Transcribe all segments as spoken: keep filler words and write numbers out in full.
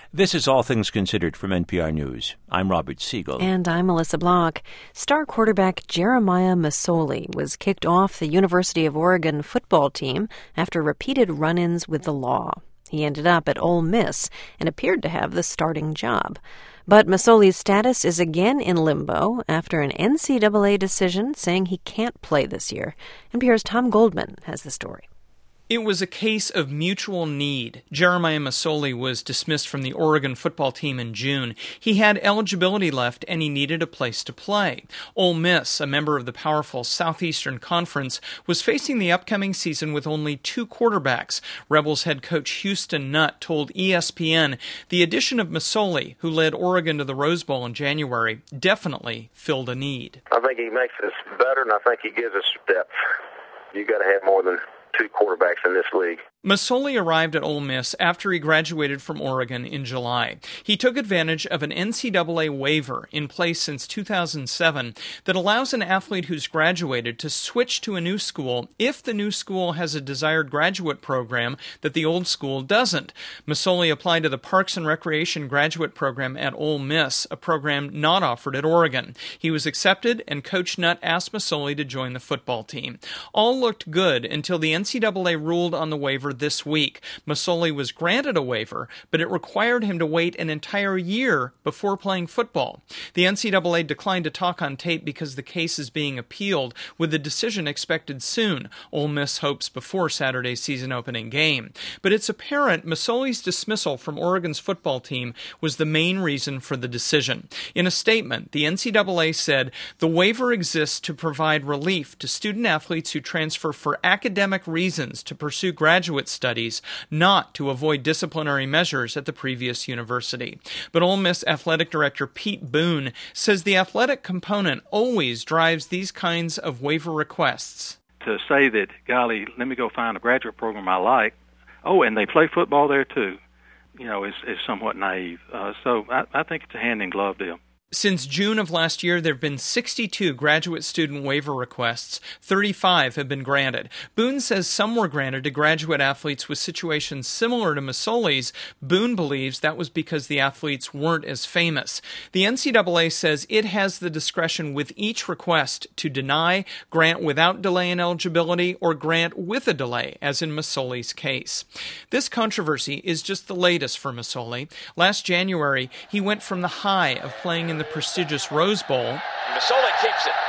This is All Things Considered from N P R News. I'm Robert Siegel. And I'm Melissa Block. Star quarterback Jeremiah Masoli was kicked off the University of Oregon football team after repeated run-ins with the law. He ended up at Ole Miss and appeared to have the starting job. But Masoli's status is again in limbo after an N C double A decision saying he can't play this year. N P R's Tom Goldman has the story. It was a case of mutual need. Jeremiah Masoli was dismissed from the Oregon football team in June. He had eligibility left and he needed a place to play. Ole Miss, a member of the powerful Southeastern Conference, was facing the upcoming season with only two quarterbacks. Rebels head coach Houston Nutt told E S P N the addition of Masoli, who led Oregon to the Rose Bowl in January, definitely filled a need. I think he makes us better, and I think he gives us depth. You got to have more than two quarterbacks in this league. Masoli arrived at Ole Miss after he graduated from Oregon in July. He took advantage of an N C double A waiver in place since two thousand seven that allows an athlete who's graduated to switch to a new school if the new school has a desired graduate program that the old school doesn't. Masoli applied to the Parks and Recreation graduate program at Ole Miss, a program not offered at Oregon. He was accepted, and Coach Nutt asked Masoli to join the football team. All looked good until the N C double A ruled on the waiver this week. Masoli was granted a waiver, but it required him to wait an entire year before playing football. The N C double A declined to talk on tape because the case is being appealed, with the decision expected soon. Ole Miss hopes before Saturday's season-opening game. But it's apparent Masoli's dismissal from Oregon's football team was the main reason for the decision. In a statement, the N C double A said, "The waiver exists to provide relief to student-athletes who transfer for academic reasons to pursue graduate studies, not to avoid disciplinary measures at the previous university." But Ole Miss athletic director Pete Boone says the athletic component always drives these kinds of waiver requests. To say that, golly, let me go find a graduate program I like, oh, and they play football there too, you know, is, is somewhat naive. Uh, so I, I think it's a hand-in-glove deal. Since June of last year, there have been sixty-two graduate student waiver requests. thirty-five have been granted. Boone says some were granted to graduate athletes with situations similar to Masoli's. Boone believes that was because the athletes weren't as famous. The N C double A says it has the discretion with each request to deny, grant without delay in eligibility, or grant with a delay, as in Masoli's case. This controversy is just the latest for Masoli. Last January, he went from the high of playing in the prestigious Rose Bowl. Masoli keeps it.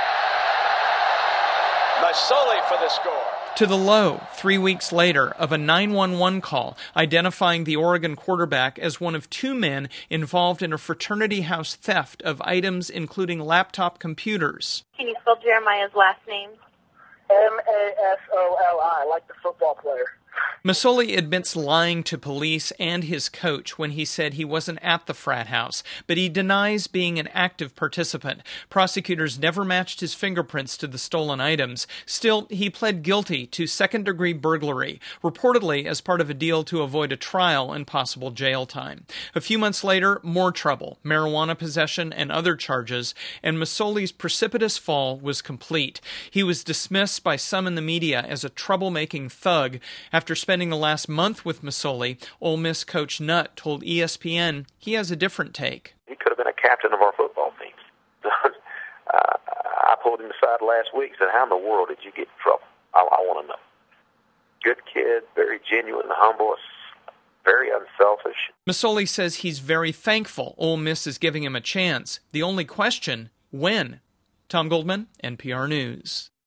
Masoli for the score. To the low, three weeks later, of a nine one one call identifying the Oregon quarterback as one of two men involved in a fraternity house theft of items including laptop computers. Can you spell Jeremiah's last name? M A S O L I, like the football player. Masoli admits lying to police and his coach when he said he wasn't at the frat house, but he denies being an active participant. Prosecutors never matched his fingerprints to the stolen items. Still, he pled guilty to second-degree burglary, reportedly as part of a deal to avoid a trial and possible jail time. A few months later, more trouble, marijuana possession and other charges, and Masoli's precipitous fall was complete. He was dismissed by some in the media as a troublemaking thug. After spending the last month with Masoli, Ole Miss coach Nutt told E S P N he has a different take. He could have been a captain of our football team. uh, I pulled him aside last week and said, "How in the world did you get in trouble? I, I want to know." Good kid, very genuine, humble, very unselfish. Masoli says he's very thankful Ole Miss is giving him a chance. The only question, when? Tom Goldman, N P R News.